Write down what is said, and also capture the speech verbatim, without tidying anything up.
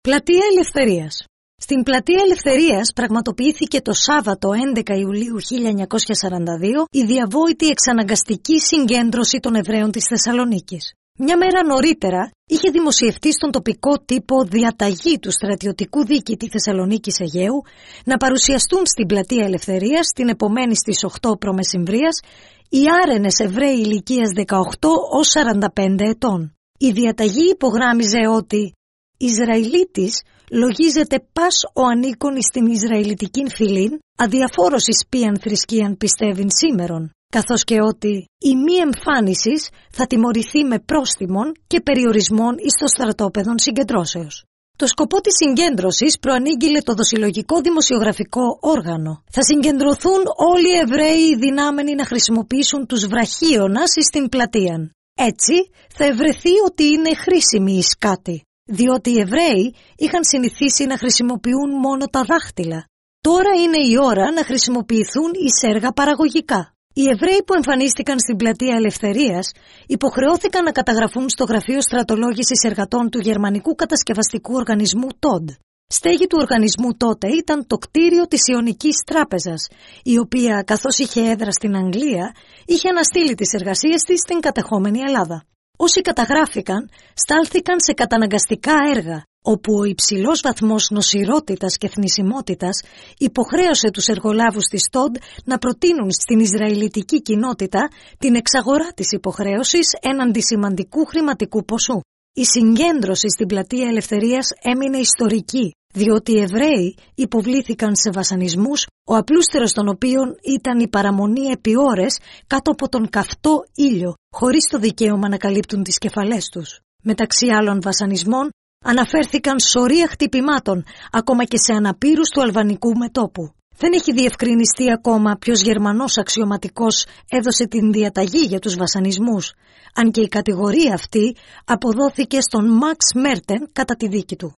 Πλατεία Ελευθερίας. Στην Πλατεία Ελευθερίας πραγματοποιήθηκε το Σάββατο έντεκα Ιουλίου χίλια εννιακόσια σαράντα δύο η διαβόητη εξαναγκαστική συγκέντρωση των Εβραίων της Θεσσαλονίκης. Μια μέρα νωρίτερα είχε δημοσιευτεί στον τοπικό τύπο διαταγή του στρατιωτικού διοικητή Θεσσαλονίκης Αιγαίου να παρουσιαστούν στην Πλατεία Ελευθερίας την επομένη στις οκτώ προμεσημβρίας οι άρενες Εβραίοι ηλικίας δεκαοκτώ ως σαράντα πέντε ετών. Η διαταγή υπογράμμιζε ότι «Ισραηλίτης λογίζεται πας ο ανήκον εις την Ισραηλιτικήν φυλήν, αδιαφόρος εις ποιαν θρησκείαν πιστεύειν σήμερον», καθώς και ότι «η μη εμφάνισης θα τιμωρηθεί με πρόστιμον και περιορισμόν εις το στρατόπεδον συγκεντρώσεως». Το σκοπό της συγκέντρωσης προανήγγειλε το δοσυλλογικό δημοσιογραφικό όργανο. Θα συγκεντρωθούν όλοι οι Εβραίοι δυνάμενοι να χρησιμοποιήσουν τους βραχίωνας εις την πλατείαν. Έτσι θα ευρεθεί ότι είναι χρήσιμοι εις κάτι, διότι οι Εβραίοι είχαν συνηθίσει να χρησιμοποιούν μόνο τα δάχτυλα. Τώρα είναι η ώρα να χρησιμοποιηθούν εις έργα παραγωγικά. Οι Εβραίοι που εμφανίστηκαν στην Πλατεία Ελευθερίας υποχρεώθηκαν να καταγραφούν στο Γραφείο Στρατολόγησης Εργατών του Γερμανικού Κατασκευαστικού Οργανισμού Τόντ. Στέγη του οργανισμού τότε ήταν το κτίριο της Ιωνικής Τράπεζας, η οποία, καθώς είχε έδρα στην Αγγλία, είχε αναστείλει τις εργασίες της στην κατεχόμενη Ελλάδα. Όσοι καταγράφηκαν, στάλθηκαν σε καταναγκαστικά έργα, όπου ο υψηλός βαθμός νοσηρότητας και θνησιμότητας υποχρέωσε τους εργολάβους της Τόντ να προτείνουν στην Ισραηλιτική κοινότητα την εξαγορά της υποχρέωσης έναντι σημαντικού χρηματικού ποσού. Η συγκέντρωση στην Πλατεία Ελευθερίας έμεινε ιστορική, διότι οι Εβραίοι υποβλήθηκαν σε βασανισμούς, ο απλούστερος των οποίων ήταν η παραμονή επί ώρες κάτω από τον καυτό ήλιο, χωρίς το δικαίωμα να καλύπτουν τις κεφαλές τους. Μεταξύ άλλων βασανισμών, αναφέρθηκαν σωρία χτυπημάτων, ακόμα και σε αναπήρους του αλβανικού μετώπου. Δεν έχει διευκρινιστεί ακόμα ποιος Γερμανός αξιωματικός έδωσε την διαταγή για τους βασανισμούς, αν και η κατηγορία αυτή αποδόθηκε στον Μαξ Μέρτεν κατά τη δίκη του.